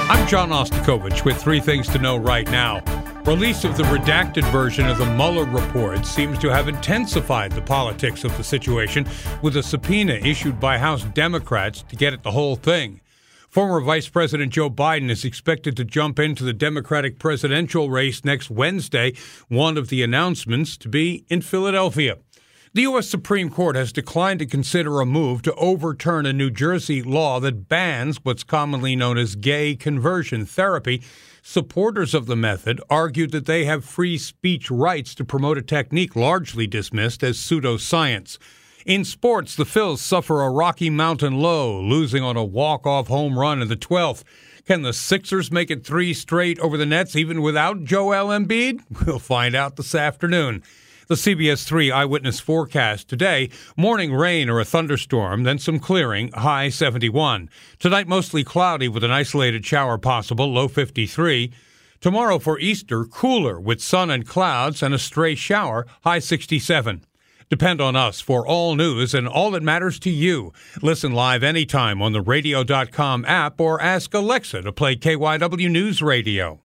I'm John Ostakovich with three things to know right now. Release of the redacted version of the Mueller report seems to have intensified the politics of the situation, with a subpoena issued by House Democrats to get at the whole thing. Former Vice President Joe Biden is expected to jump into the Democratic presidential race next Wednesday, one of the announcements to be in Philadelphia. The U.S. Supreme Court has declined to consider a move to overturn a New Jersey law that bans what's commonly known as gay conversion therapy. Supporters of the method argued that they have free speech rights to promote a technique largely dismissed as pseudoscience. In sports, the Phils suffer a Rocky Mountain low, losing on a walk-off home run in the 12th. Can the Sixers make it three straight over the Nets even without Joel Embiid? We'll find out this afternoon. The CBS 3 eyewitness forecast today, morning rain or a thunderstorm, then some clearing, high 71. Tonight, mostly cloudy with an isolated shower possible, low 53. Tomorrow for Easter, cooler with sun and clouds and a stray shower, high 67. Depend on us for all news and all that matters to you. Listen live anytime on the radio.com app or ask Alexa to play KYW News Radio.